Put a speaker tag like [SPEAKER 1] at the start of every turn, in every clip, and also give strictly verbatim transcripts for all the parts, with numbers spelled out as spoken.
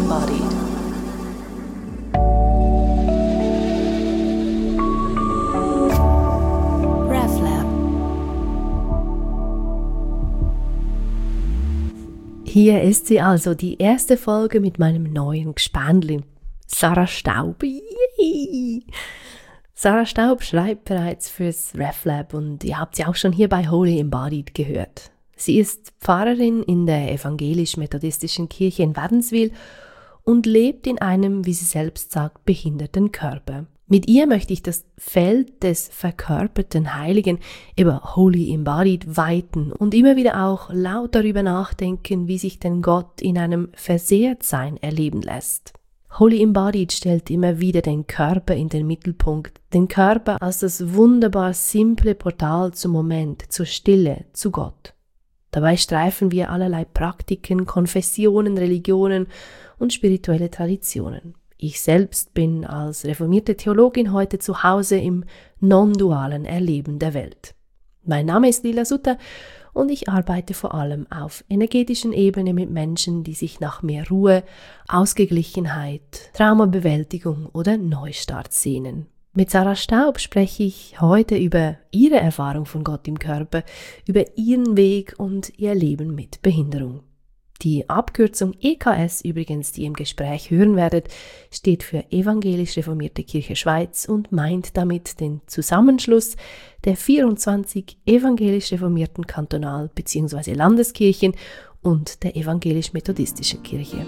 [SPEAKER 1] Embodied. RefLab. Hier ist sie also, die erste Folge mit meinem neuen Gespendli, Sarah Staub. Yay! Sarah Staub schreibt bereits fürs RefLab und ihr habt sie auch schon hier bei Holy Embodied gehört. Sie ist Pfarrerin in der evangelisch-methodistischen Kirche in Wädenswil und lebt in einem, wie sie selbst sagt, behinderten Körper. Mit ihr möchte ich das Feld des verkörperten Heiligen über Holy Embodied weiten und immer wieder auch laut darüber nachdenken, wie sich denn Gott in einem Versehrtsein erleben lässt. Holy Embodied stellt immer wieder den Körper in den Mittelpunkt, den Körper als das wunderbar simple Portal zum Moment, zur Stille, zu Gott. Dabei streifen wir allerlei Praktiken, Konfessionen, Religionen und spirituelle Traditionen. Ich selbst bin als reformierte Theologin heute zu Hause im non-dualen Erleben der Welt. Mein Name ist Lila Sutter und ich arbeite vor allem auf energetischen Ebene mit Menschen, die sich nach mehr Ruhe, Ausgeglichenheit, Traumabewältigung oder Neustart sehnen. Mit Sarah Staub spreche ich heute über ihre Erfahrung von Gott im Körper, über ihren Weg und ihr Leben mit Behinderung. Die Abkürzung E K S übrigens, die ihr im Gespräch hören werdet, steht für Evangelisch Reformierte Kirche Schweiz und meint damit den Zusammenschluss der vierundzwanzig evangelisch reformierten Kantonal- bzw. Landeskirchen und der evangelisch-methodistischen Kirche.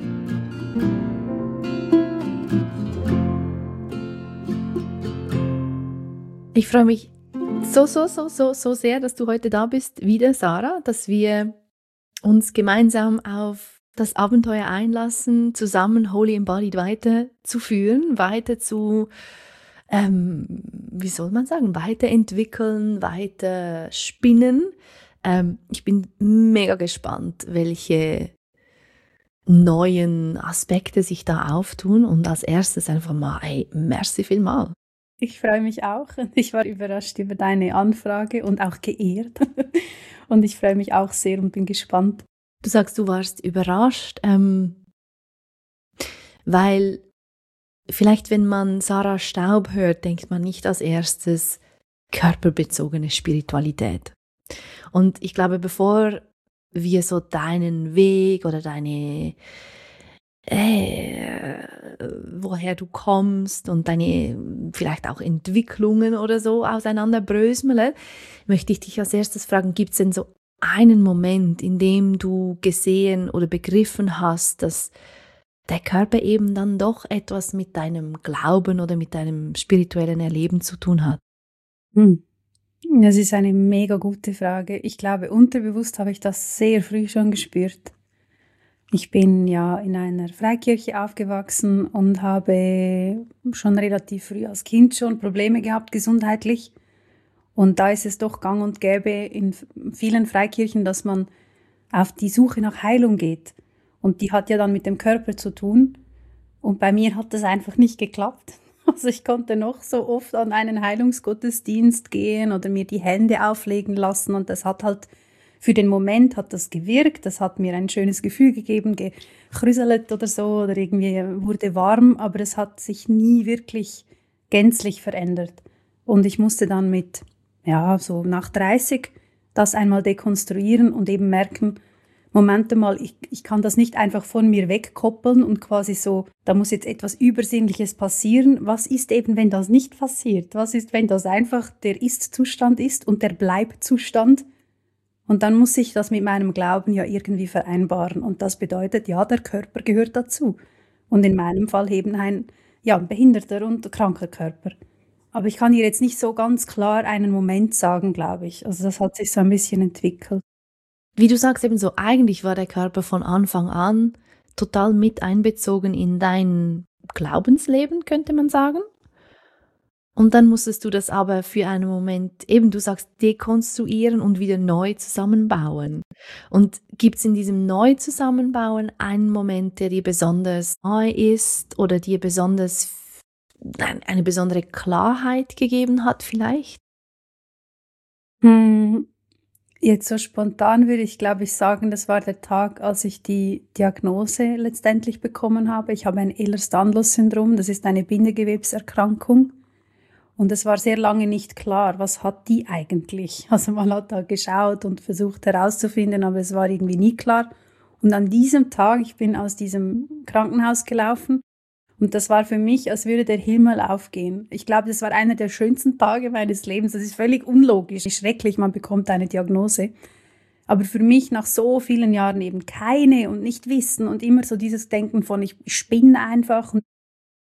[SPEAKER 1] Ich freue mich so, so, so, so, so sehr, dass du heute da bist, wieder Sarah, dass wir uns gemeinsam auf das Abenteuer einlassen, zusammen Holy Embodied weiterzuführen, weiter zu, ähm, wie soll man sagen, weiterentwickeln, weiter spinnen. Ähm, ich bin mega gespannt, welche neuen Aspekte sich da auftun und als erstes einfach mal, hey, merci vielmal.
[SPEAKER 2] Ich freue mich auch. Ich war überrascht über deine Anfrage und auch geehrt. Und ich freue mich auch sehr und bin gespannt.
[SPEAKER 1] Du sagst, du warst überrascht, ähm, weil vielleicht, wenn man Sarah Staub hört, denkt man nicht als erstes körperbezogene Spiritualität. Und ich glaube, bevor wir so deinen Weg oder deine Äh, woher du kommst und deine vielleicht auch Entwicklungen oder so auseinanderbröseln, möchte ich dich als erstes fragen, gibt es denn so einen Moment, in dem du gesehen oder begriffen hast, dass der Körper eben dann doch etwas mit deinem Glauben oder mit deinem spirituellen Erleben zu tun hat?
[SPEAKER 2] Hm. Das ist eine mega gute Frage. Ich glaube, unterbewusst habe ich das sehr früh schon gespürt. Ich bin ja in einer Freikirche aufgewachsen und habe schon relativ früh als Kind schon Probleme gehabt, gesundheitlich. Und da ist es doch gang und gäbe in vielen Freikirchen, dass man auf die Suche nach Heilung geht. Und die hat ja dann mit dem Körper zu tun. Und bei mir hat das einfach nicht geklappt. Also ich konnte noch so oft an einen Heilungsgottesdienst gehen oder mir die Hände auflegen lassen. Und das hat halt für den Moment hat das gewirkt, das hat mir ein schönes Gefühl gegeben, gekrüselt oder so, oder irgendwie wurde warm, aber es hat sich nie wirklich gänzlich verändert. Und ich musste dann mit, ja, so nach dreißig das einmal dekonstruieren und eben merken, Moment mal, ich, ich kann das nicht einfach von mir wegkoppeln und quasi so, da muss jetzt etwas Übersinnliches passieren. Was ist eben, wenn das nicht passiert? Was ist, wenn das einfach der Ist-Zustand ist und der Bleib-Zustand? Und dann muss ich das mit meinem Glauben ja irgendwie vereinbaren. Und das bedeutet, ja, der Körper gehört dazu. Und in meinem Fall eben ein, ja, ein behinderter und kranker Körper. Aber ich kann hier jetzt nicht so ganz klar einen Moment sagen, glaube ich. Also das hat sich so ein bisschen entwickelt.
[SPEAKER 1] Wie du sagst eben so, eigentlich war der Körper von Anfang an total mit einbezogen in dein Glaubensleben, könnte man sagen. Und dann musstest du das aber für einen Moment, eben du sagst, dekonstruieren und wieder neu zusammenbauen. Und gibt es in diesem Neuzusammenbauen einen Moment, der dir besonders neu ist oder dir besonders eine besondere Klarheit gegeben hat vielleicht?
[SPEAKER 2] Hm, Jetzt so spontan würde ich, glaube ich, sagen, das war der Tag, als ich die Diagnose letztendlich bekommen habe. Ich habe ein Ehlers-Danlos-Syndrom, das ist eine Bindegewebserkrankung. Und es war sehr lange nicht klar, was hat die eigentlich? Also man hat da geschaut und versucht herauszufinden, aber es war irgendwie nie klar. Und an diesem Tag, ich bin aus diesem Krankenhaus gelaufen und das war für mich, als würde der Himmel aufgehen. Ich glaube, das war einer der schönsten Tage meines Lebens. Das ist völlig unlogisch, schrecklich, man bekommt eine Diagnose. Aber für mich nach so vielen Jahren eben keine und nicht wissen und immer so dieses Denken von, ich spinne einfach und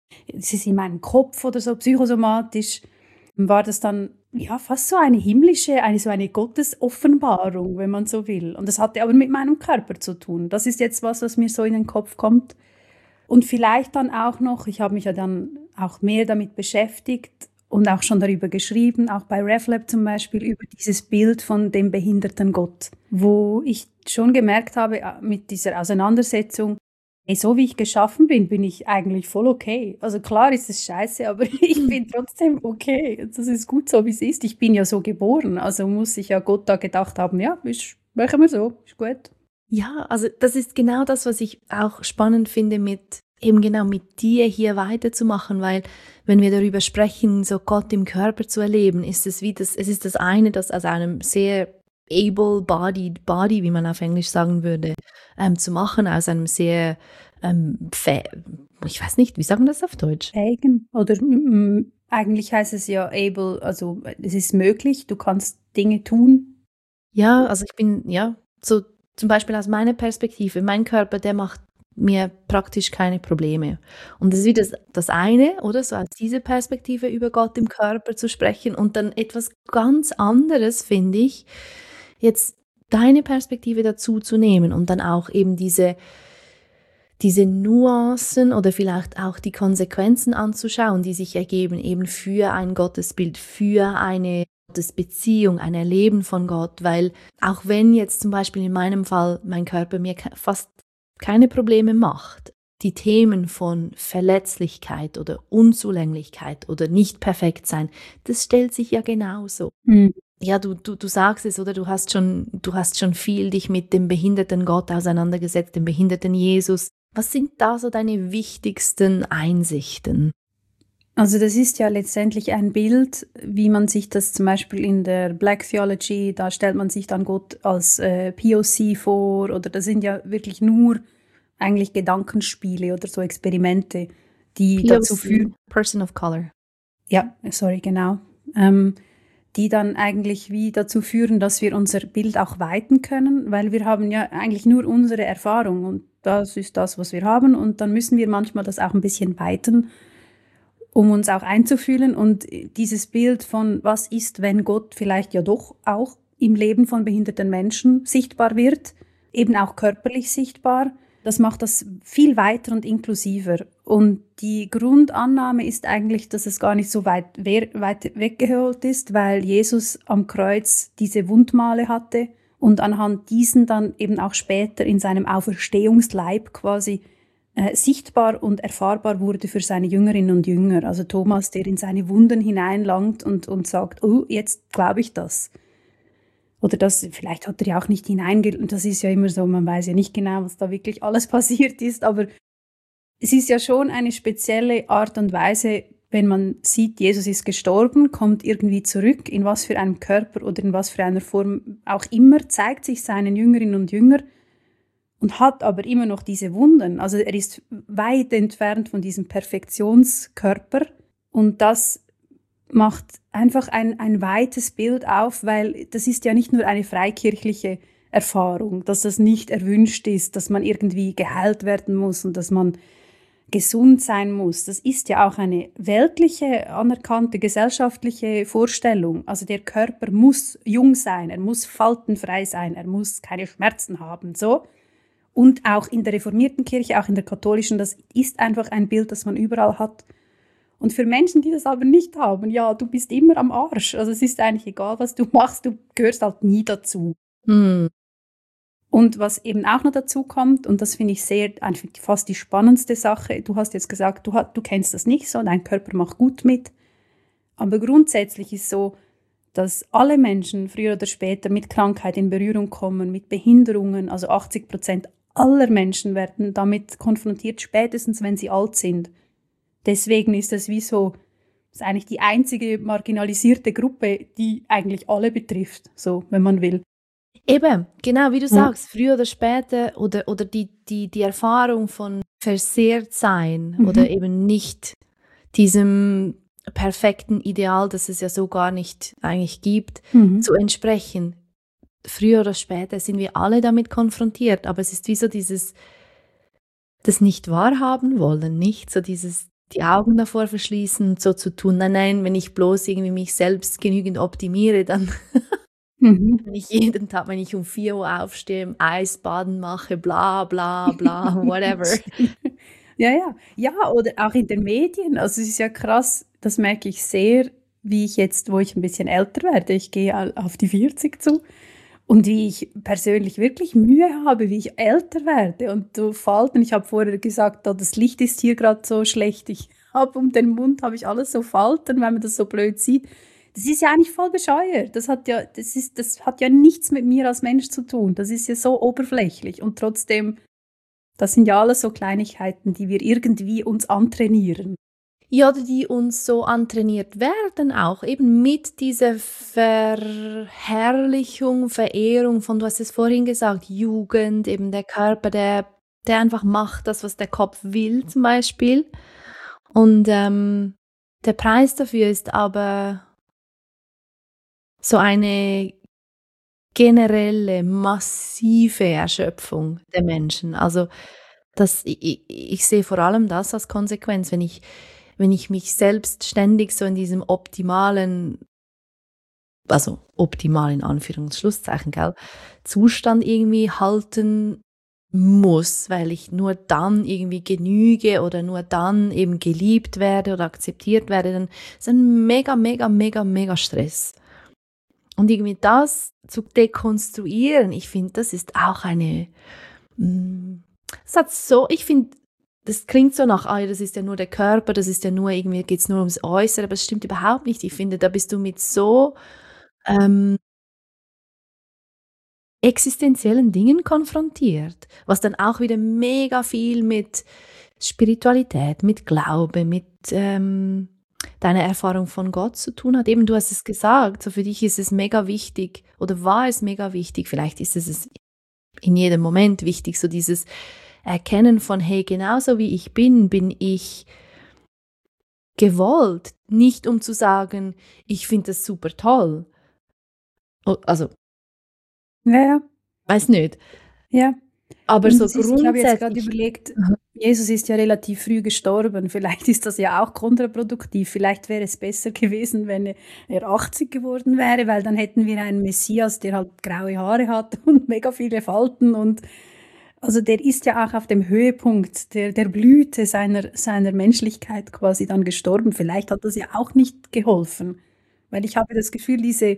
[SPEAKER 2] es ist in meinem Kopf oder so psychosomatisch, war das dann ja fast so eine himmlische, eine so eine Gottesoffenbarung, wenn man so will. Und das hatte aber mit meinem Körper zu tun. Das ist jetzt was, was mir so in den Kopf kommt. Und vielleicht dann auch noch, ich habe mich ja dann auch mehr damit beschäftigt und auch schon darüber geschrieben, auch bei RefLab zum Beispiel, über dieses Bild von dem behinderten Gott, wo ich schon gemerkt habe, mit dieser Auseinandersetzung, hey, so wie ich geschaffen bin, bin ich eigentlich voll okay. Also klar ist es scheiße, aber ich bin trotzdem okay. Das ist gut so, wie es ist. Ich bin ja so geboren, also muss sich ja Gott da gedacht haben, ja, ist, machen wir so, ist gut.
[SPEAKER 1] Ja, also das ist genau das, was ich auch spannend finde, mit eben genau mit dir hier weiterzumachen, weil wenn wir darüber sprechen, so Gott im Körper zu erleben, ist es wie das, es ist das eine, das aus einem sehr able-bodied body, wie man auf Englisch sagen würde, ähm, zu machen, aus einem sehr, ähm, ich weiß nicht, wie sagen wir das auf Deutsch?
[SPEAKER 2] Fähigen oder mm, eigentlich heißt es ja able, also es ist möglich, du kannst Dinge tun.
[SPEAKER 1] Ja, also ich bin, ja, so zum Beispiel aus meiner Perspektive, mein Körper, der macht mir praktisch keine Probleme. Und das ist wieder das, das eine, oder so aus dieser Perspektive über Gott im Körper zu sprechen und dann etwas ganz anderes, finde ich, jetzt deine Perspektive dazu zu nehmen und dann auch eben diese, diese Nuancen oder vielleicht auch die Konsequenzen anzuschauen, die sich ergeben eben für ein Gottesbild, für eine Gottesbeziehung, ein Erleben von Gott, weil auch wenn jetzt zum Beispiel in meinem Fall mein Körper mir fast keine Probleme macht, die Themen von Verletzlichkeit oder Unzulänglichkeit oder nicht perfekt sein, das stellt sich ja genauso. Mhm. Ja, du, du, du sagst es, oder du hast schon, du hast schon viel dich mit dem behinderten Gott auseinandergesetzt, dem behinderten Jesus. Was sind da so deine wichtigsten Einsichten?
[SPEAKER 2] Also das ist ja letztendlich ein Bild, wie man sich das zum Beispiel in der Black Theology, da stellt man sich dann Gott als äh, P O C vor, oder das sind ja wirklich nur eigentlich Gedankenspiele oder so Experimente, die
[SPEAKER 1] P O C,
[SPEAKER 2] dazu führen.
[SPEAKER 1] Person of Color.
[SPEAKER 2] Ja, sorry, genau. Ähm, die dann eigentlich wie dazu führen, dass wir unser Bild auch weiten können, weil wir haben ja eigentlich nur unsere Erfahrung und das ist das, was wir haben, und dann müssen wir manchmal das auch ein bisschen weiten, um uns auch einzufühlen, und dieses Bild von, was ist, wenn Gott vielleicht ja doch auch im Leben von behinderten Menschen sichtbar wird, eben auch körperlich sichtbar, das macht das viel weiter und inklusiver. Und die Grundannahme ist eigentlich, dass es gar nicht so weit, weit weggeholt ist, weil Jesus am Kreuz diese Wundmale hatte und anhand diesen dann eben auch später in seinem Auferstehungsleib quasi äh, sichtbar und erfahrbar wurde für seine Jüngerinnen und Jünger. Also Thomas, der in seine Wunden hineinlangt und, und sagt, oh, jetzt glaube ich das. Oder das, vielleicht hat er ja auch nicht hineingelegt, und das ist ja immer so, man weiß ja nicht genau, was da wirklich alles passiert ist, aber es ist ja schon eine spezielle Art und Weise, wenn man sieht, Jesus ist gestorben, kommt irgendwie zurück, in was für einem Körper oder in was für einer Form auch immer, zeigt sich seinen Jüngerinnen und Jüngern und hat aber immer noch diese Wunden. Also er ist weit entfernt von diesem Perfektionskörper, und das macht einfach ein, ein weites Bild auf, weil das ist ja nicht nur eine freikirchliche Erfahrung, dass das nicht erwünscht ist, dass man irgendwie geheilt werden muss und dass man gesund sein muss. Das ist ja auch eine weltliche, anerkannte, gesellschaftliche Vorstellung. Also der Körper muss jung sein, er muss faltenfrei sein, er muss keine Schmerzen haben, so. Und auch in der reformierten Kirche, auch in der katholischen, das ist einfach ein Bild, das man überall hat. Und für Menschen, die das aber nicht haben, ja, du bist immer am Arsch. Also es ist eigentlich egal, was du machst, du gehörst halt nie dazu.
[SPEAKER 1] Hm.
[SPEAKER 2] Und was eben auch noch dazu kommt, und das finde ich sehr, eigentlich fast die spannendste Sache, du hast jetzt gesagt, du, du kennst das nicht so, dein Körper macht gut mit. Aber grundsätzlich ist so, dass alle Menschen früher oder später mit Krankheit in Berührung kommen, mit Behinderungen, also achtzig Prozent aller Menschen werden damit konfrontiert, spätestens wenn sie alt sind. Deswegen ist das wie so, das ist eigentlich die einzige marginalisierte Gruppe, die eigentlich alle betrifft, so, wenn man will.
[SPEAKER 1] Eben, genau wie du
[SPEAKER 2] Ja.
[SPEAKER 1] sagst, früher oder später oder, oder die, die, die Erfahrung von versehrt sein
[SPEAKER 2] Mhm.
[SPEAKER 1] oder eben nicht diesem perfekten Ideal, das es ja so gar nicht eigentlich gibt,
[SPEAKER 2] Mhm.
[SPEAKER 1] zu entsprechen. Früher oder später sind wir alle damit konfrontiert, aber es ist wie so dieses, das nicht wahrhaben wollen, nicht so dieses, die Augen davor verschließen, so zu tun, nein, nein, wenn ich bloß irgendwie mich selbst genügend optimiere, dann,
[SPEAKER 2] Mhm.
[SPEAKER 1] wenn ich jeden Tag, wenn ich um vier Uhr aufstehe, im Eisbaden mache, bla, bla, bla, whatever.
[SPEAKER 2] Ja, ja. Ja, oder auch in den Medien. Also es ist ja krass, das merke ich sehr, wie ich jetzt, wo ich ein bisschen älter werde, ich gehe al- auf die vierzig zu und wie ich persönlich wirklich Mühe habe, wie ich älter werde und so Falten. Ich habe vorher gesagt, oh, das Licht ist hier gerade so schlecht. Ich habe um den Mund habe ich alles so Falten, wenn man das so blöd sieht. Das ist ja eigentlich voll bescheuert. Das hat ja, das ist, das hat ja nichts mit mir als Mensch zu tun. Das ist ja so oberflächlich und trotzdem, das sind ja alles so Kleinigkeiten, die wir irgendwie uns antrainieren.
[SPEAKER 1] Ja, oder die uns so antrainiert werden auch, eben mit dieser Verherrlichung, Verehrung von, du hast es vorhin gesagt, Jugend, eben der Körper, der, der einfach macht das, was der Kopf will zum Beispiel. Und ähm, der Preis dafür ist aber so eine generelle, massive Erschöpfung der Menschen. Also das, ich, ich, ich sehe vor allem das als Konsequenz, wenn ich, wenn ich mich selbst ständig so in diesem optimalen, also optimal in Anführungs-Schlusszeichen, gell, Zustand irgendwie halten muss, weil ich nur dann irgendwie genüge oder nur dann eben geliebt werde oder akzeptiert werde, dann ist ein mega, mega, mega, mega Stress. Und irgendwie das zu dekonstruieren, ich finde, das ist auch eine, mm, das hat so, ich finde, das klingt so nach, ah, das ist ja nur der Körper, das ist ja nur, irgendwie geht es nur ums Äußere, aber es stimmt überhaupt nicht. Ich finde, da bist du mit so ähm, existenziellen Dingen konfrontiert, was dann auch wieder mega viel mit Spiritualität, mit Glaube, mit ähm, deiner Erfahrung von Gott zu tun hat. Eben, du hast es gesagt, so für dich ist es mega wichtig oder war es mega wichtig, vielleicht ist es es in jedem Moment wichtig, so dieses Erkennen von, hey, genauso wie ich bin, bin ich gewollt, nicht um zu sagen, ich finde das super toll. O- Also,
[SPEAKER 2] Ja, ja.
[SPEAKER 1] weiß nicht,
[SPEAKER 2] Ja.
[SPEAKER 1] aber
[SPEAKER 2] Und
[SPEAKER 1] so
[SPEAKER 2] das ist, ich habe jetzt gerade
[SPEAKER 1] grundsätzlich,
[SPEAKER 2] überlegt, Jesus ist ja relativ früh gestorben. Vielleicht ist das ja auch kontraproduktiv. Vielleicht wäre es besser gewesen, wenn er achtzig geworden wäre, weil dann hätten wir einen Messias, der halt graue Haare hat und mega viele Falten. Und also der ist ja auch auf dem Höhepunkt der, der Blüte seiner, seiner Menschlichkeit quasi dann gestorben. Vielleicht hat das ja auch nicht geholfen. Weil ich habe das Gefühl, diese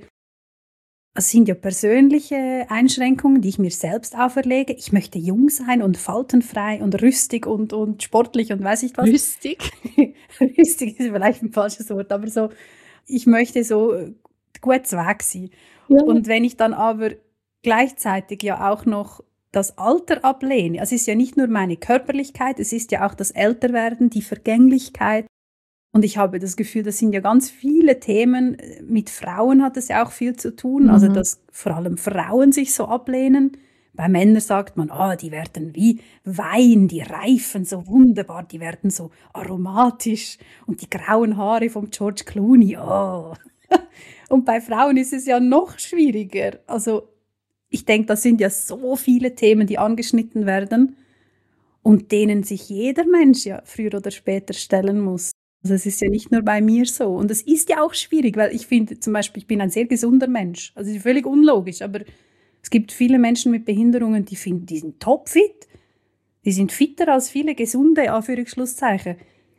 [SPEAKER 2] es sind ja persönliche Einschränkungen, die ich mir selbst auferlege. Ich möchte jung sein und faltenfrei und rüstig und, und sportlich und weiß ich was.
[SPEAKER 1] rüstig.
[SPEAKER 2] Rüstig ist vielleicht ein falsches Wort, aber so, ich möchte so äh, gut Zweig sein.
[SPEAKER 1] Ja.
[SPEAKER 2] Und wenn ich dann aber gleichzeitig ja auch noch das Alter ablehne, also es ist ja nicht nur meine Körperlichkeit, es ist ja auch das Älterwerden, die Vergänglichkeit. Und ich habe das Gefühl, das sind ja ganz viele Themen. Mit Frauen hat es ja auch viel zu tun. Also,
[SPEAKER 1] Mhm.
[SPEAKER 2] dass vor allem Frauen sich so ablehnen. Bei Männern sagt man, ah, die werden wie Wein, die reifen so wunderbar, die werden so aromatisch. Und die grauen Haare vom George Clooney, oh. Und bei Frauen ist es ja noch schwieriger. Also, ich denke, das sind ja so viele Themen, die angeschnitten werden und denen sich jeder Mensch ja früher oder später stellen muss. Also es ist ja nicht nur bei mir so. Und es ist ja auch schwierig, weil ich finde zum Beispiel, ich bin ein sehr gesunder Mensch. Also das ist völlig unlogisch, aber es gibt viele Menschen mit Behinderungen, die finden, die sind topfit. Die sind fitter als viele gesunde, Anführungsschlusszeichen.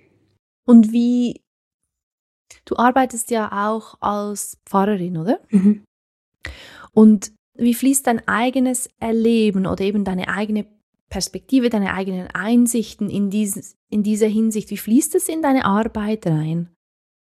[SPEAKER 1] Und wie, du arbeitest ja auch als Pfarrerin, oder?
[SPEAKER 2] Mhm.
[SPEAKER 1] Und wie fließt dein eigenes Erleben oder eben deine eigene Perspektive, deine eigenen Einsichten in, dieses, in dieser Hinsicht, wie fließt es in deine Arbeit rein?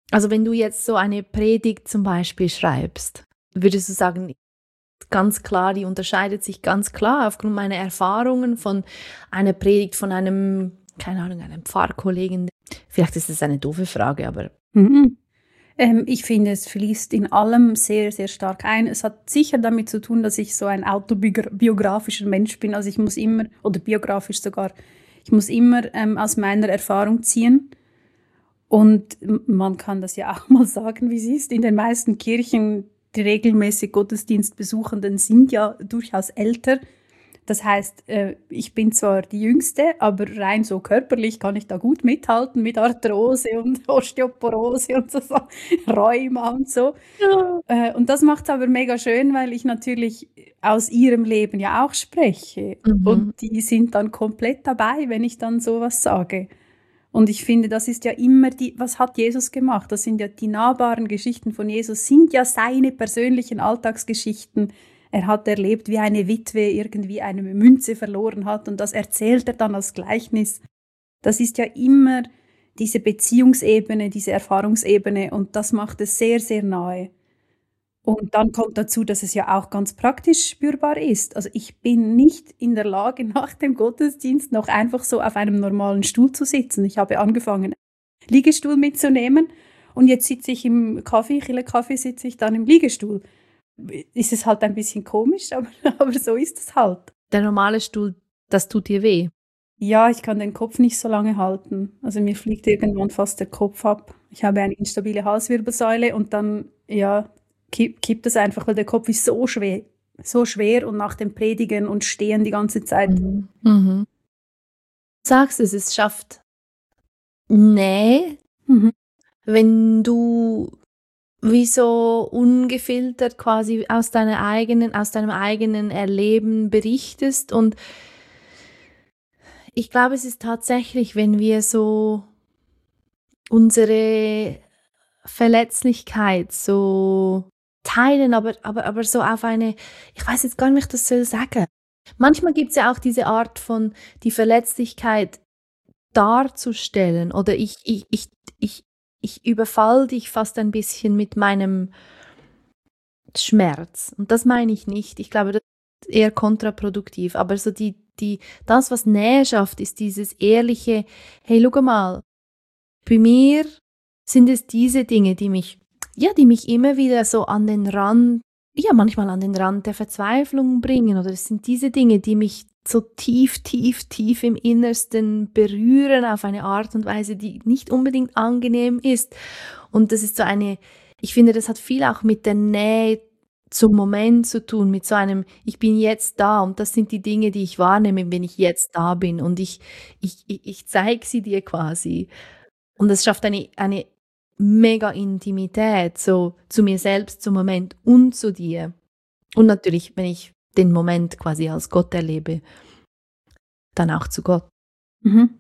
[SPEAKER 1] Also wenn du jetzt so eine Predigt zum Beispiel schreibst, würdest du sagen, ganz klar, die unterscheidet sich ganz klar aufgrund meiner Erfahrungen von einer Predigt von einem, keine Ahnung, einem Pfarrkollegen. Vielleicht ist das eine doofe Frage, aber...
[SPEAKER 2] Mhm. Ähm, ich finde, es fließt in allem sehr, sehr stark ein. Es hat sicher damit zu tun, dass ich so ein autobiografischer Mensch bin. Also ich muss immer, oder biografisch sogar, ich muss immer ähm, aus meiner Erfahrung ziehen. Und man kann das ja auch mal sagen, wie es ist. In den meisten Kirchen, die regelmäßig Gottesdienstbesuchenden sind ja durchaus älter. Das heißt, ich bin zwar die Jüngste, aber rein so körperlich kann ich da gut mithalten mit Arthrose und Osteoporose und so, so Rheuma und so. Ja. Und das macht es aber mega schön, weil ich natürlich aus ihrem Leben ja auch spreche. Mhm. Und die sind dann komplett dabei, wenn ich dann sowas sage. Und ich finde, das ist ja immer die, was hat Jesus gemacht? Das sind ja die nahbaren Geschichten von Jesus, sind ja seine persönlichen Alltagsgeschichten. Er hat erlebt, wie eine Witwe irgendwie eine Münze verloren hat und das erzählt er dann als Gleichnis. Das ist ja immer diese Beziehungsebene, diese Erfahrungsebene und das macht es sehr, sehr nahe. Und dann kommt dazu, dass es ja auch ganz praktisch spürbar ist. Also ich bin nicht in der Lage, nach dem Gottesdienst noch einfach so auf einem normalen Stuhl zu sitzen. Ich habe angefangen, Liegestuhl mitzunehmen und jetzt sitze ich im Kaffee, Chile Kaffee, sitze ich dann im Liegestuhl. Ist es halt ein bisschen komisch, aber, aber so ist es halt.
[SPEAKER 1] Der normale Stuhl, das tut dir weh?
[SPEAKER 2] Ja, ich kann den Kopf nicht so lange halten. Also mir fliegt irgendwann fast der Kopf ab. Ich habe eine instabile Halswirbelsäule und dann, ja, kippt es einfach, weil der Kopf ist so schwer, so schwer und nach dem Predigen und Stehen die ganze Zeit.
[SPEAKER 1] Mhm. Mhm. Du sagst es, es schafft Nähe, mhm. wenn du wie so ungefiltert quasi aus deiner eigenen, aus deinem eigenen Erleben berichtest. Und ich glaube, es ist tatsächlich, wenn wir so unsere Verletzlichkeit so teilen, aber, aber, aber so auf eine, ich weiß jetzt gar nicht, wie ich das soll sagen. Manchmal gibt es ja auch diese Art von, die Verletzlichkeit darzustellen oder ich, ich, ich, ich, ich überfall dich fast ein bisschen mit meinem Schmerz. Und das meine ich nicht. Ich glaube, das ist eher kontraproduktiv. Aber so die, die, das, was Nähe schafft, ist dieses ehrliche, hey, schau mal, bei mir sind es diese Dinge, die mich, ja, die mich immer wieder so an den Rand, ja, manchmal an den Rand der Verzweiflung bringen. Oder es sind diese Dinge, die mich so tief, tief, tief im Innersten berühren auf eine Art und Weise, die nicht unbedingt angenehm ist. Und das ist so eine, ich finde, das hat viel auch mit der Nähe zum Moment zu tun, mit so einem, ich bin jetzt da und das sind die Dinge, die ich wahrnehme, wenn ich jetzt da bin und ich, ich, ich, ich zeige sie dir quasi. Und das schafft eine, eine mega Intimität, so zu mir selbst, zum Moment und zu dir. Und natürlich, wenn ich den Moment quasi als Gott erlebe, dann auch zu Gott.
[SPEAKER 2] Mhm.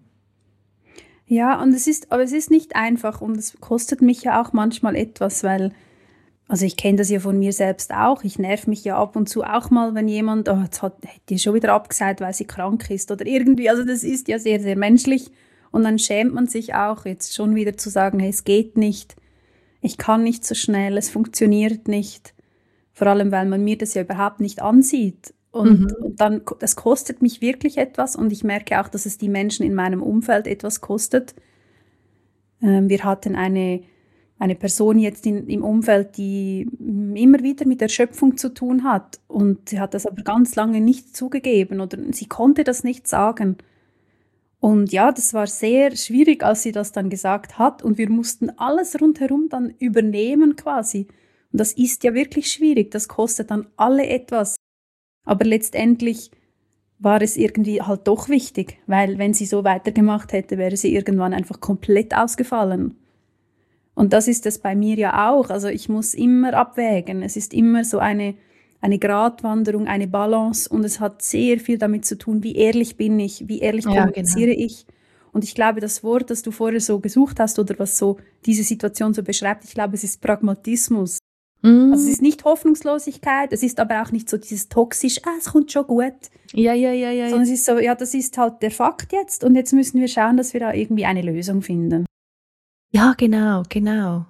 [SPEAKER 2] Ja, und es ist, aber es ist nicht einfach und es kostet mich ja auch manchmal etwas, weil, also ich kenne das ja von mir selbst auch, ich nerv mich ja ab und zu auch mal, wenn jemand, oh, jetzt hat die schon wieder abgesagt, weil sie krank ist oder irgendwie, also das ist ja sehr, sehr menschlich und dann schämt man sich auch jetzt schon wieder zu sagen, hey, es geht nicht, ich kann nicht so schnell, es funktioniert nicht, vor allem, weil man mir das ja überhaupt nicht ansieht. Und, mhm. und dann, das kostet mich wirklich etwas und ich merke auch, dass es die Menschen in meinem Umfeld etwas kostet. Ähm, wir hatten eine, eine Person jetzt in, im Umfeld, die immer wieder mit Erschöpfung zu tun hat und sie hat das aber ganz lange nicht zugegeben oder sie konnte das nicht sagen. Und ja, das war sehr schwierig, als sie das dann gesagt hat und wir mussten alles rundherum dann übernehmen quasi. Und das ist ja wirklich schwierig, das kostet dann alle etwas. Aber letztendlich war es irgendwie halt doch wichtig, weil wenn sie so weitergemacht hätte, wäre sie irgendwann einfach komplett ausgefallen. Und das ist es bei mir ja auch. Also ich muss immer abwägen. Es ist immer so eine, eine Gratwanderung, eine Balance und es hat sehr viel damit zu tun, wie ehrlich bin ich, wie ehrlich
[SPEAKER 1] ja,
[SPEAKER 2] kommuniziere
[SPEAKER 1] genau.
[SPEAKER 2] ich. Und ich glaube, das Wort, das du vorher so gesucht hast oder was so diese Situation so beschreibt, ich glaube, es ist Pragmatismus.
[SPEAKER 1] Mm.
[SPEAKER 2] Also es ist nicht Hoffnungslosigkeit, es ist aber auch nicht so dieses toxisch, ah, es kommt schon gut.
[SPEAKER 1] Ja, ja, ja, ja.
[SPEAKER 2] Sondern es ist so, ja, das ist halt der Fakt jetzt und jetzt müssen wir schauen, dass wir da irgendwie eine Lösung finden.
[SPEAKER 1] Ja, genau, genau.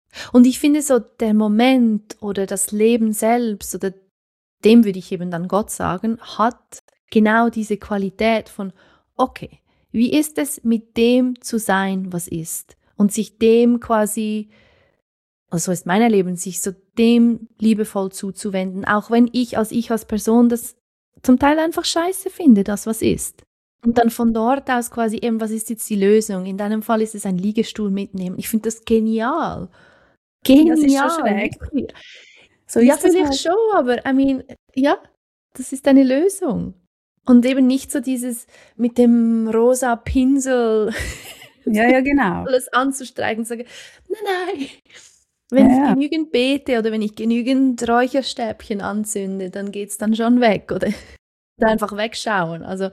[SPEAKER 1] Und ich finde so, der Moment oder das Leben selbst, oder dem würde ich eben dann Gott sagen, hat genau diese Qualität von, okay, wie ist es, mit dem zu sein, was ist? Und sich dem quasi, also so ist mein Erleben, sich so dem liebevoll zuzuwenden, auch wenn ich als ich als Person das zum Teil einfach scheiße finde, das was ist. Und dann von dort aus quasi eben, was ist jetzt die Lösung? In deinem Fall ist es ein Liegestuhl mitnehmen. Ich finde das genial. Genial.
[SPEAKER 2] Das ist schon schräg.
[SPEAKER 1] So ja, vielleicht halt. Schon, aber I mean, ja, das ist eine Lösung. Und eben nicht so dieses mit dem rosa Pinsel
[SPEAKER 2] ja, ja, genau.
[SPEAKER 1] alles anzustreichen und sagen, nein, nein, wenn ja, ich ja. genügend bete oder wenn ich genügend Räucherstäbchen anzünde, dann geht es dann schon weg. Oder einfach wegschauen. Also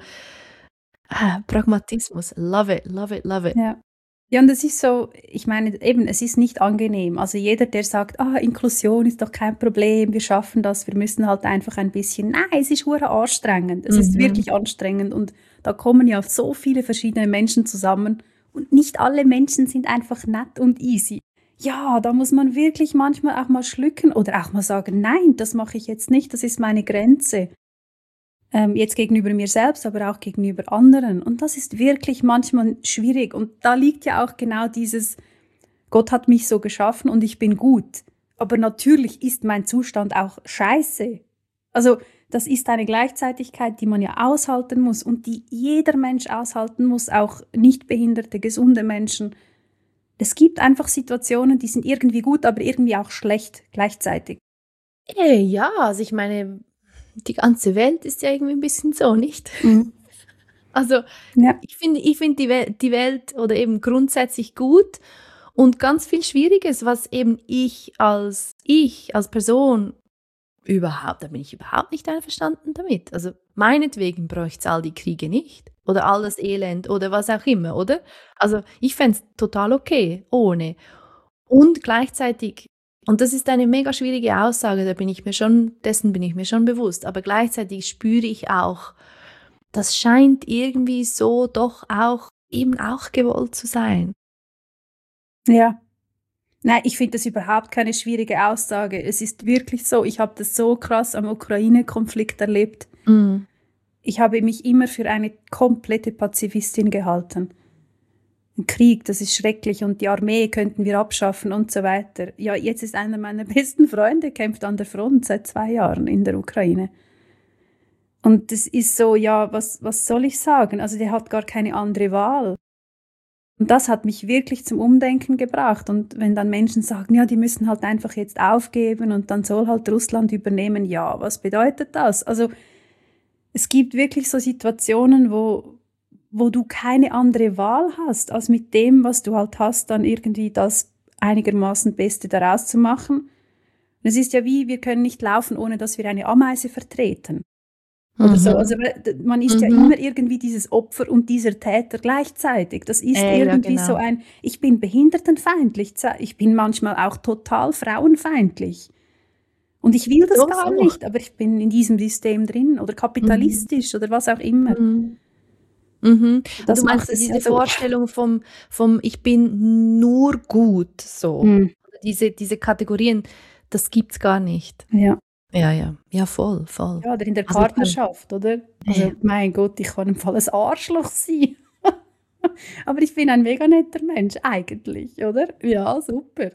[SPEAKER 1] ah, Pragmatismus, love it, love it, love it.
[SPEAKER 2] Ja. Ja, und es ist so, ich meine, eben, es ist nicht angenehm. Also jeder, der sagt, ah, Inklusion ist doch kein Problem, wir schaffen das, wir müssen halt einfach ein bisschen, nein, es ist hure anstrengend, es mhm. ist wirklich anstrengend und da kommen ja so viele verschiedene Menschen zusammen und nicht alle Menschen sind einfach nett und easy. Ja, da muss man wirklich manchmal auch mal schlucken oder auch mal sagen, nein, das mache ich jetzt nicht, das ist meine Grenze. Ähm, jetzt gegenüber mir selbst, aber auch gegenüber anderen. Und das ist wirklich manchmal schwierig. Und da liegt ja auch genau dieses, Gott hat mich so geschaffen und ich bin gut. Aber natürlich ist mein Zustand auch scheiße. Also das ist eine Gleichzeitigkeit, die man ja aushalten muss und die jeder Mensch aushalten muss, auch nicht behinderte, gesunde Menschen. Es gibt einfach Situationen, die sind irgendwie gut, aber irgendwie auch schlecht gleichzeitig.
[SPEAKER 1] Hey, ja, also ich meine, die ganze Welt ist ja irgendwie ein bisschen so, nicht?
[SPEAKER 2] Mhm.
[SPEAKER 1] Also ja. ich finde ich find die, Welt, die Welt oder eben grundsätzlich gut und ganz viel Schwieriges, was eben ich als ich, als Person überhaupt, da bin ich überhaupt nicht einverstanden damit. Also meinetwegen bräuchte es all die Kriege nicht oder all das Elend oder was auch immer, oder? Also ich fände es total okay, ohne. Und gleichzeitig, und das ist eine mega schwierige Aussage, da bin ich mir schon, dessen bin ich mir schon bewusst, aber gleichzeitig spüre ich auch, das scheint irgendwie so doch auch eben auch gewollt zu sein.
[SPEAKER 2] Ja. Nein, ich finde das überhaupt keine schwierige Aussage. Es ist wirklich so, ich habe das so krass am Ukraine-Konflikt erlebt.
[SPEAKER 1] Mm.
[SPEAKER 2] Ich habe mich immer für eine komplette Pazifistin gehalten. Ein Krieg, das ist schrecklich und die Armee könnten wir abschaffen und so weiter. Ja, jetzt ist einer meiner besten Freunde, kämpft an der Front seit zwei Jahren in der Ukraine. Und das ist so, ja, was, was soll ich sagen? Also der hat gar keine andere Wahl. Und das hat mich wirklich zum Umdenken gebracht. Und wenn dann Menschen sagen, ja, die müssen halt einfach jetzt aufgeben und dann soll halt Russland übernehmen, ja, was bedeutet das? Also es gibt wirklich so Situationen, wo, wo du keine andere Wahl hast, als mit dem, was du halt hast, dann irgendwie das einigermaßen Beste daraus zu machen. Und es ist ja wie, wir können nicht laufen, ohne dass wir eine Ameise vertreten. Oder mhm. so. Also man ist mhm. ja immer irgendwie dieses Opfer und dieser Täter gleichzeitig. Das ist äh, irgendwie ja, genau. so ein, ich bin behindertenfeindlich, ich bin manchmal auch total frauenfeindlich. Und ich will das so, gar so. nicht, aber ich bin in diesem System drin oder kapitalistisch mhm. oder was auch immer.
[SPEAKER 1] Mhm. Mhm. Das du meinst diese ja so. Vorstellung vom, vom ich bin nur gut, so. Mhm. Diese, diese Kategorien, das gibt's gar nicht.
[SPEAKER 2] Ja.
[SPEAKER 1] Ja, ja, ja, voll, voll.
[SPEAKER 2] Ja, oder in der also Partnerschaft, kann, oder? Also, ja. mein Gott, ich kann im Fall ein Arschloch sein. Aber ich bin ein mega netter Mensch, eigentlich, oder? Ja, super.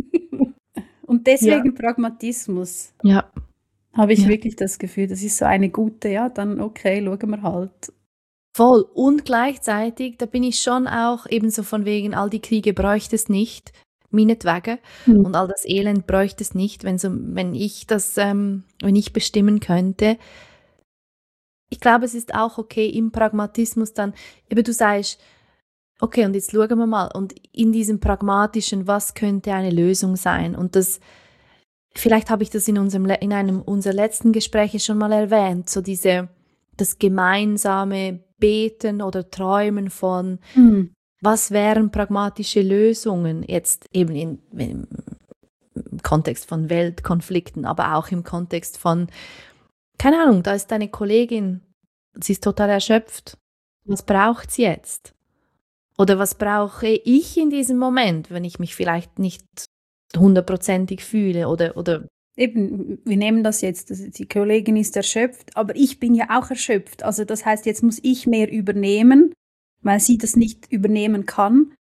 [SPEAKER 2] Und deswegen ja. Pragmatismus.
[SPEAKER 1] Ja.
[SPEAKER 2] Habe ich
[SPEAKER 1] ja.
[SPEAKER 2] wirklich das Gefühl, das ist so eine gute, ja, dann okay, schauen wir halt.
[SPEAKER 1] Voll. Und gleichzeitig, da bin ich schon auch eben so von wegen, all die Kriege bräuchte es nicht. Meinetwegen. Mhm. Und all das Elend bräuchte es nicht, wenn, so, wenn ich das, ähm, wenn ich bestimmen könnte. Ich glaube, es ist auch okay im Pragmatismus dann, eben du sagst, okay, und jetzt schauen wir mal, und in diesem Pragmatischen, was könnte eine Lösung sein? Und das, vielleicht habe ich das in unserem, in einem unserer letzten Gespräche schon mal erwähnt, so diese, das gemeinsame Beten oder Träumen von, mhm. was wären pragmatische Lösungen jetzt eben in, im Kontext von Weltkonflikten, aber auch im Kontext von, keine Ahnung, da ist deine Kollegin, sie ist total erschöpft. Was braucht sie jetzt? Oder was brauche ich in diesem Moment, wenn ich mich vielleicht nicht hundertprozentig fühle oder, oder
[SPEAKER 2] Eben, wir nehmen das jetzt, die Kollegin ist erschöpft, aber ich bin ja auch erschöpft. Also das heißt, jetzt muss ich mehr übernehmen, weil sie das nicht übernehmen kann.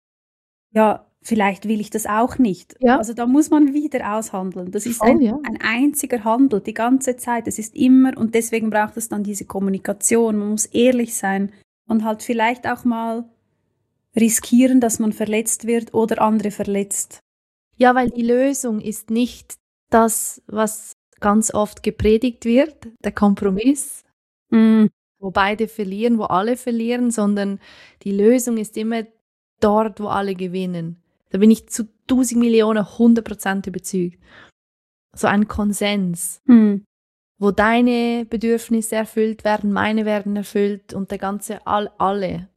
[SPEAKER 2] Ja, vielleicht will ich das auch nicht.
[SPEAKER 1] ja,
[SPEAKER 2] Also da muss man wieder aushandeln. Das ist
[SPEAKER 1] voll,
[SPEAKER 2] ein,
[SPEAKER 1] ja.
[SPEAKER 2] ein einziger Handel, die ganze Zeit. Es ist immer, und deswegen braucht es dann diese Kommunikation. Man muss ehrlich sein und halt vielleicht auch mal riskieren, dass man verletzt wird oder andere verletzt.
[SPEAKER 1] Ja, weil die Lösung ist nicht das, was ganz oft gepredigt wird, der Kompromiss,
[SPEAKER 2] Mm.
[SPEAKER 1] wo beide verlieren, wo alle verlieren, sondern die Lösung ist immer dort, wo alle gewinnen. Da bin ich zu tausend Millionen, hundert Prozent überzeugt. So ein Konsens,
[SPEAKER 2] Mm.
[SPEAKER 1] wo deine Bedürfnisse erfüllt werden, meine werden erfüllt und der ganze, all, alle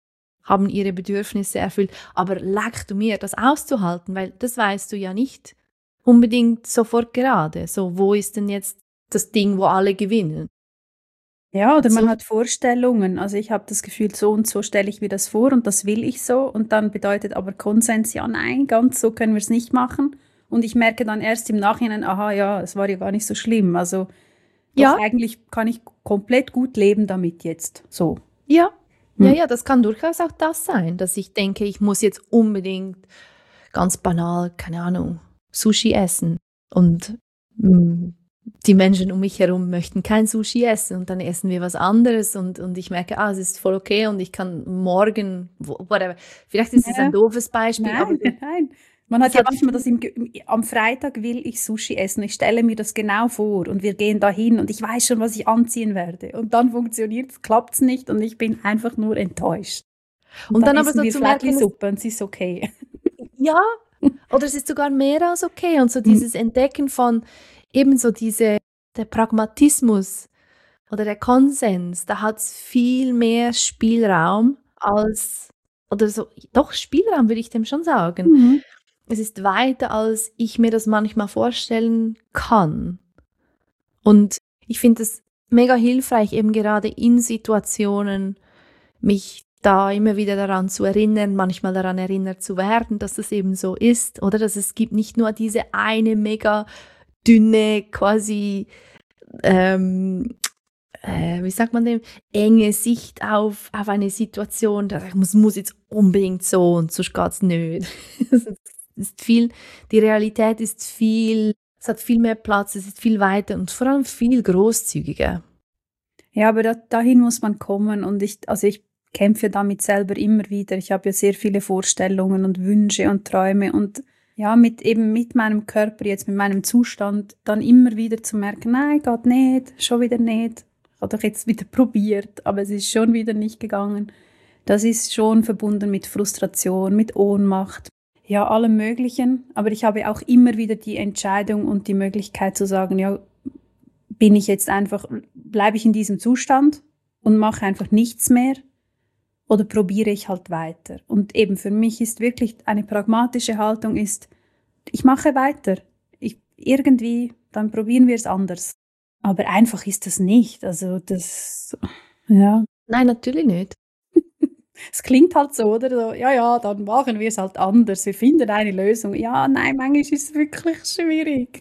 [SPEAKER 1] haben ihre Bedürfnisse erfüllt. Aber leck du mir, das auszuhalten, weil das weißt du ja nicht unbedingt sofort gerade. So, wo ist denn jetzt das Ding, wo alle gewinnen?
[SPEAKER 2] Ja, oder man
[SPEAKER 1] So-
[SPEAKER 2] hat Vorstellungen. Also ich habe das Gefühl, so und so stelle ich mir das vor und das will ich so. Und dann bedeutet aber Konsens, ja, nein, ganz so können wir es nicht machen. Und ich merke dann erst im Nachhinein, aha, ja, es war ja gar nicht so schlimm. Also doch
[SPEAKER 1] Ja.
[SPEAKER 2] eigentlich kann ich komplett gut leben damit jetzt. So.
[SPEAKER 1] Ja,
[SPEAKER 2] Hm.
[SPEAKER 1] ja, ja, das kann durchaus auch das sein, dass ich denke, ich muss jetzt unbedingt ganz banal, keine Ahnung, Sushi essen. Und mh, die Menschen um mich herum möchten kein Sushi essen und dann essen wir was anderes und, und ich merke, ah, es ist voll okay und ich kann morgen, whatever. Vielleicht ist es
[SPEAKER 2] Ja.
[SPEAKER 1] ein doofes Beispiel, aber
[SPEAKER 2] Nein, nein. Man hat
[SPEAKER 1] Es
[SPEAKER 2] ja
[SPEAKER 1] hat
[SPEAKER 2] manchmal das im, Ge- am Freitag will ich Sushi essen. Ich stelle mir das genau vor und wir gehen dahin und ich weiß schon, was ich anziehen werde. Und dann funktioniert es, klappt es nicht und ich bin einfach nur enttäuscht.
[SPEAKER 1] Und dann aber
[SPEAKER 2] essen
[SPEAKER 1] so
[SPEAKER 2] wir
[SPEAKER 1] zu merken, es-
[SPEAKER 2] Fläschli-Suppe und es ist okay.
[SPEAKER 1] ja, oder es ist sogar mehr als okay. Und so
[SPEAKER 2] Mhm.
[SPEAKER 1] dieses Entdecken von ebenso diese, der Pragmatismus oder der Konsens, da hat es viel mehr Spielraum als, oder so, doch Spielraum würde ich dem schon sagen.
[SPEAKER 2] Mhm.
[SPEAKER 1] Es ist weiter, als ich mir das manchmal vorstellen kann. Und ich finde es mega hilfreich, eben gerade in Situationen, mich da immer wieder daran zu erinnern, manchmal daran erinnert zu werden, dass das eben so ist, oder dass es gibt nicht nur diese eine mega dünne, quasi, ähm, äh, wie sagt man dem, enge Sicht auf, auf eine Situation, dass ich muss, muss jetzt unbedingt so und sonst geht's nicht. Es ist viel, die Realität ist viel, es hat viel mehr Platz, es ist viel weiter und vor allem viel großzügiger.
[SPEAKER 2] Ja, aber da, dahin muss man kommen und ich, also ich kämpfe damit selber immer wieder. Ich habe ja sehr viele Vorstellungen und Wünsche und Träume und ja, mit eben mit meinem Körper, jetzt mit meinem Zustand, dann immer wieder zu merken, nein, geht nicht, schon wieder nicht. Ich habe doch jetzt wieder probiert, aber es ist schon wieder nicht gegangen. Das ist schon verbunden mit Frustration, mit Ohnmacht, ja, allem Möglichen. Aber ich habe auch immer wieder die Entscheidung und die Möglichkeit zu sagen, ja, bin ich jetzt einfach, bleibe ich in diesem Zustand und mache einfach nichts mehr oder probiere ich halt weiter? Und eben für mich ist wirklich eine pragmatische Haltung ist, ich mache weiter. Ich, irgendwie, dann probieren wir es anders. Aber einfach ist das nicht. Also das, ja.
[SPEAKER 1] Nein, natürlich nicht.
[SPEAKER 2] Es klingt halt so, oder? So, ja, ja, dann machen wir es halt anders. Wir finden eine Lösung. Ja, nein, manchmal ist es wirklich schwierig.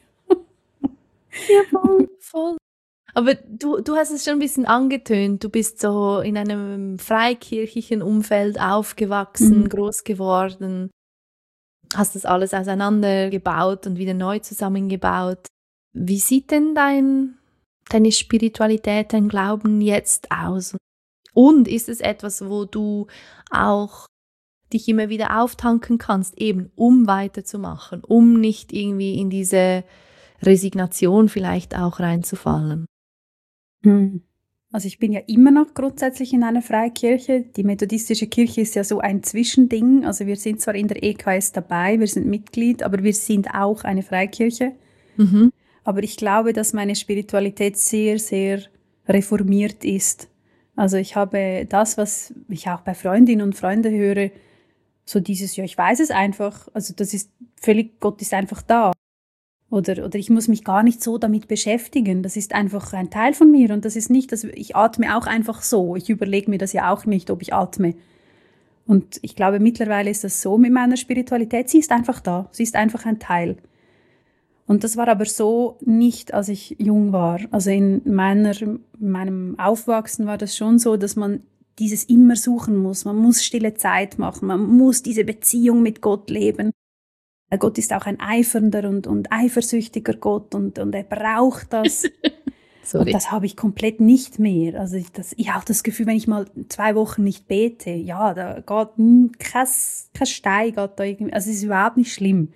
[SPEAKER 1] Ja, voll, voll. Aber du, du hast es schon ein bisschen angetönt. Du bist so in einem freikirchlichen Umfeld aufgewachsen,
[SPEAKER 2] Mhm.
[SPEAKER 1] groß geworden, hast das alles auseinandergebaut und wieder neu zusammengebaut. Wie sieht denn dein, deine Spiritualität, dein Glauben jetzt aus? Und ist es etwas, wo du auch dich immer wieder auftanken kannst, eben um weiterzumachen, um nicht irgendwie in diese Resignation vielleicht auch reinzufallen?
[SPEAKER 2] Hm. Also ich bin ja immer noch grundsätzlich in einer Freikirche. Die methodistische Kirche ist ja so ein Zwischending. Also wir sind zwar in der E K S dabei, wir sind Mitglied, aber wir sind auch eine Freikirche.
[SPEAKER 1] Mhm.
[SPEAKER 2] Aber ich glaube, dass meine Spiritualität sehr, sehr reformiert ist. Also ich habe das, was ich auch bei Freundinnen und Freunden höre, so dieses, ja, ich weiß es einfach. Also das ist völlig, Gott ist einfach da. Oder, oder ich muss mich gar nicht so damit beschäftigen. Das ist einfach ein Teil von mir und das ist nicht, dass ich atme auch einfach so. Ich überlege mir das ja auch nicht, ob ich atme. Und ich glaube, mittlerweile ist das so mit meiner Spiritualität, sie ist einfach da, sie ist einfach ein Teil. Und das war aber so nicht, als ich jung war. Also in meiner, in meinem Aufwachsen war das schon so, dass man dieses immer suchen muss. Man muss stille Zeit machen, man muss diese Beziehung mit Gott leben. Gott ist auch ein eifernder und, und eifersüchtiger Gott und, und er braucht das.
[SPEAKER 1] Sorry.
[SPEAKER 2] Und das habe ich komplett nicht mehr. Also ich, das, ich habe das Gefühl, wenn ich mal zwei Wochen nicht bete, ja, da geht kein, kein Stein, geht da irgendwie, also es ist überhaupt nicht schlimm.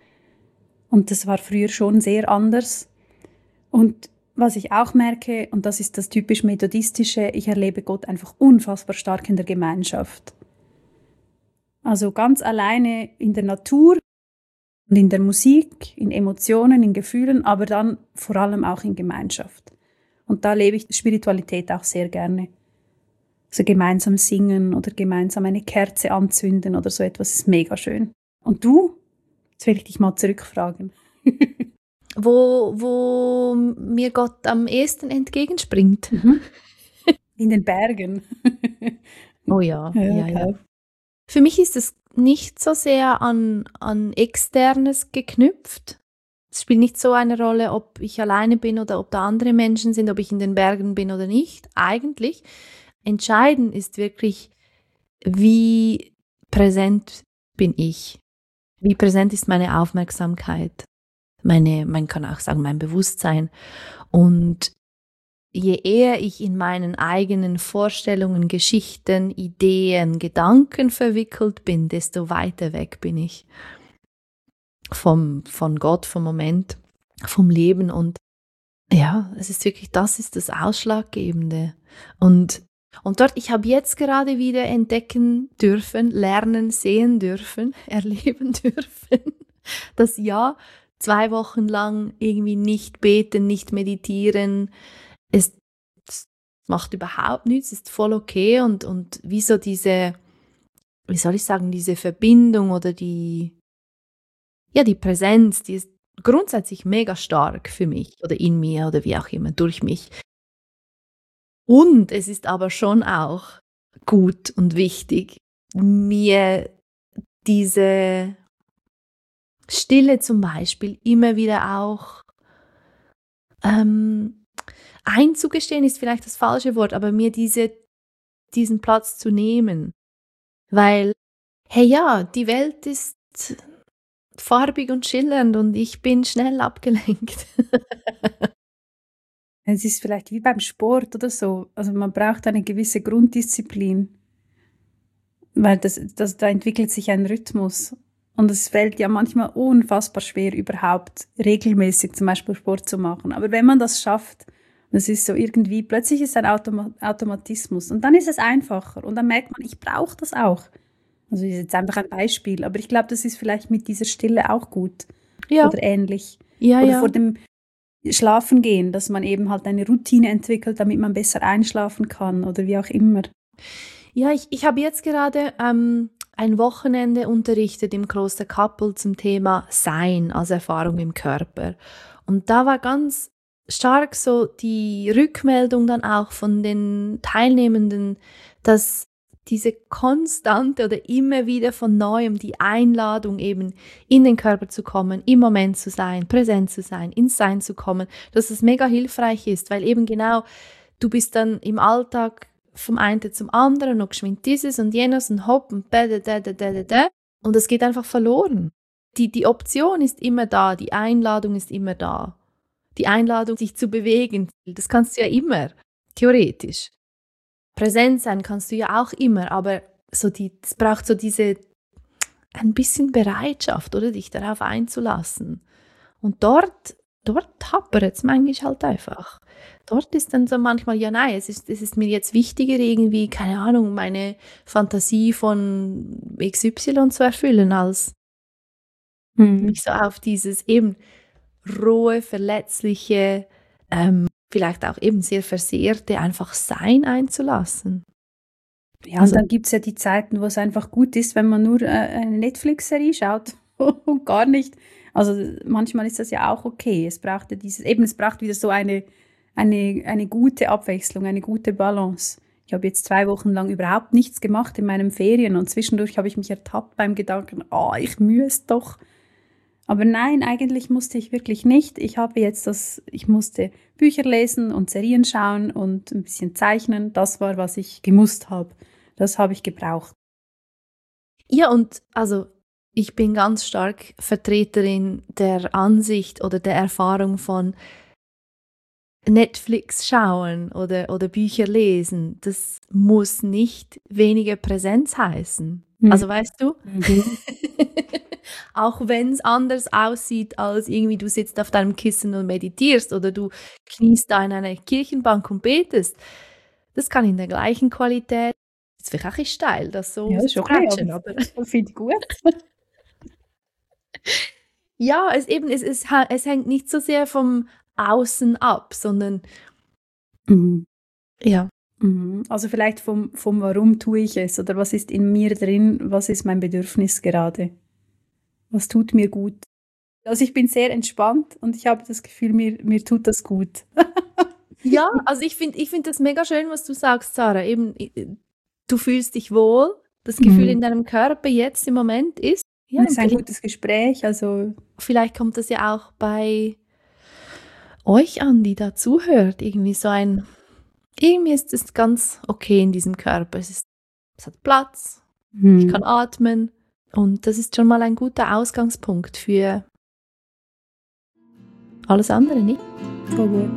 [SPEAKER 2] Und das war früher schon sehr anders. Und was ich auch merke, und das ist das typisch Methodistische, ich erlebe Gott einfach unfassbar stark in der Gemeinschaft. Also ganz alleine in der Natur und in der Musik, in Emotionen, in Gefühlen, aber dann vor allem auch in Gemeinschaft. Und da lebe ich Spiritualität auch sehr gerne. Also gemeinsam singen oder gemeinsam eine Kerze anzünden oder so etwas ist mega schön. Und du? Jetzt will ich dich mal zurückfragen.
[SPEAKER 1] Wo, wo mir Gott am ehesten entgegenspringt.
[SPEAKER 2] Mhm. In den Bergen.
[SPEAKER 1] Oh ja,
[SPEAKER 2] Ja,
[SPEAKER 1] ja,
[SPEAKER 2] okay.
[SPEAKER 1] ja. Für mich ist es nicht so sehr an, an Externes geknüpft. Es spielt nicht so eine Rolle, ob ich alleine bin oder ob da andere Menschen sind, ob ich in den Bergen bin oder nicht. Eigentlich entscheidend ist wirklich, wie präsent bin ich. Wie präsent ist meine Aufmerksamkeit, meine, man kann auch sagen, mein Bewusstsein. Und je eher ich in meinen eigenen Vorstellungen, Geschichten, Ideen, Gedanken verwickelt bin, desto weiter weg bin ich vom, von Gott, vom Moment, vom Leben. Und ja, es ist wirklich, das ist das Ausschlaggebende. Und Und dort, ich habe jetzt gerade wieder entdecken dürfen, lernen, sehen dürfen, erleben dürfen, dass ja, zwei Wochen lang irgendwie nicht beten, nicht meditieren, es macht überhaupt nichts, ist voll okay und, und wie so diese, wie soll ich sagen, diese Verbindung oder die, ja, die Präsenz, die ist grundsätzlich mega stark für mich oder in mir oder wie auch immer, durch mich. Und es ist aber schon auch gut und wichtig, mir diese Stille zum Beispiel immer wieder auch ähm, einzugestehen, ist vielleicht das falsche Wort, aber mir diese, diesen Platz zu nehmen. Weil, hey ja, die Welt ist farbig und schillernd und ich bin schnell abgelenkt.
[SPEAKER 2] Es ist vielleicht wie beim Sport oder so. Also man braucht eine gewisse Grunddisziplin, weil das, das, da entwickelt sich ein Rhythmus. Und es fällt ja manchmal unfassbar schwer, überhaupt regelmäßig zum Beispiel Sport zu machen. Aber wenn man das schafft, das ist so irgendwie, plötzlich ist es ein Automa- Automatismus. Und dann ist es einfacher. Und dann merkt man, ich brauche das auch. Also das ist jetzt einfach ein Beispiel. Aber ich glaube, das ist vielleicht mit dieser Stille auch gut.
[SPEAKER 1] Ja.
[SPEAKER 2] Oder ähnlich.
[SPEAKER 1] Ja,
[SPEAKER 2] oder
[SPEAKER 1] ja.
[SPEAKER 2] vor dem Schlafen gehen, dass man eben halt eine Routine entwickelt, damit man besser einschlafen kann oder wie auch immer.
[SPEAKER 1] Ja, ich, ich habe jetzt gerade ähm, ein Wochenende unterrichtet im Kloster Kappel zum Thema Sein als Erfahrung im Körper. Und da war ganz stark so die Rückmeldung dann auch von den Teilnehmenden, dass diese konstante oder immer wieder von Neuem die Einladung eben in den Körper zu kommen, im Moment zu sein, präsent zu sein, ins Sein zu kommen, dass es mega hilfreich ist, weil eben genau du bist dann im Alltag vom einen zum anderen noch geschwind dieses und jenes und hopp und da, da, da, da, da, da und es geht einfach verloren. Die, die Option ist immer da, die Einladung ist immer da. Die Einladung, sich zu bewegen, das kannst du ja immer, theoretisch. Präsent sein kannst du ja auch immer, aber so die, es braucht so diese ein bisschen Bereitschaft, oder dich darauf einzulassen. Und dort, dort hapert es manchmal halt einfach. Dort ist dann so manchmal, ja nein, es ist, es ist mir jetzt wichtiger irgendwie, keine Ahnung, meine Fantasie von X Y zu erfüllen, als
[SPEAKER 2] Hm.
[SPEAKER 1] mich so auf dieses eben rohe, verletzliche, ähm, vielleicht auch eben sehr versehrte einfach Sein einzulassen.
[SPEAKER 2] Ja,
[SPEAKER 1] Also-
[SPEAKER 2] und dann gibt es ja die Zeiten, wo es einfach gut ist, wenn man nur äh, eine Netflix-Serie schaut und gar nicht. Also manchmal ist das ja auch okay. Es braucht ja dieses, eben es braucht wieder so eine, eine, eine gute Abwechslung, eine gute Balance. Ich habe jetzt zwei Wochen lang überhaupt nichts gemacht in meinen Ferien und zwischendurch habe ich mich ertappt beim Gedanken, oh, ich müsste doch. Aber nein, eigentlich musste ich wirklich nicht. Ich habe jetzt das, ich musste Bücher lesen und Serien schauen und ein bisschen zeichnen. Das war, was ich gemusst habe. Das habe ich gebraucht.
[SPEAKER 1] Ja, und also ich bin ganz stark Vertreterin der Ansicht oder der Erfahrung von Netflix schauen oder, oder Bücher lesen. Das muss nicht weniger Präsenz heißen. Mhm. Also weißt du? Mhm. Auch wenn es anders aussieht, als irgendwie du sitzt auf deinem Kissen und meditierst oder du kniest da in einer Kirchenbank und betest. Das kann in der gleichen Qualität, das ist vielleicht auch ein steil, das so
[SPEAKER 2] ja,
[SPEAKER 1] zu
[SPEAKER 2] okay,
[SPEAKER 1] quatschen, aber
[SPEAKER 2] finde ich gut.
[SPEAKER 1] Ja, es eben, es, es, es hängt nicht so sehr vom Außen ab, sondern
[SPEAKER 2] mhm.
[SPEAKER 1] ja.
[SPEAKER 2] Mhm. Also vielleicht vom, vom Warum tue ich es oder was ist in mir drin, was ist mein Bedürfnis gerade? Was tut mir gut? Also ich bin sehr entspannt und ich habe das Gefühl, mir, mir tut das gut.
[SPEAKER 1] Ja, also ich finde ich find das mega schön, was du sagst, Sarah. Eben, du fühlst dich wohl, das Gefühl mhm. in deinem Körper jetzt im Moment ist.
[SPEAKER 2] Ja, es ist ein gutes Gespräch. Also
[SPEAKER 1] vielleicht kommt das ja auch bei euch an, die da zuhört. Irgendwie so ein, irgendwie ist es ganz okay in diesem Körper. Es, ist, es hat Platz, mhm. ich kann atmen. Und das ist schon mal ein guter Ausgangspunkt für alles andere, nicht?
[SPEAKER 2] Voll gut.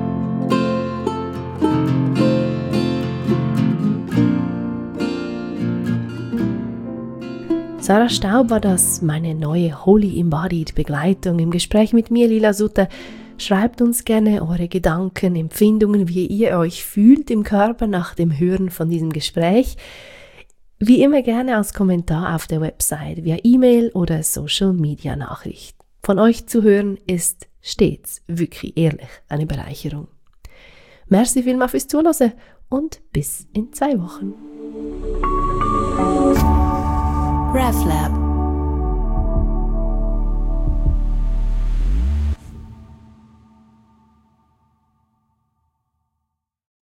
[SPEAKER 1] Sarah Staub war das, meine neue Holy Embodied Begleitung im Gespräch mit mir, Lila Sutter. Schreibt uns gerne eure Gedanken, Empfindungen, wie ihr euch fühlt im Körper nach dem Hören von diesem Gespräch. Wie immer gerne als Kommentar auf der Website, via E-Mail oder Social-Media-Nachricht. Von euch zu hören ist stets, wirklich ehrlich, eine Bereicherung. Merci vielmals fürs Zuhören und bis in zwei Wochen.
[SPEAKER 3] RefLab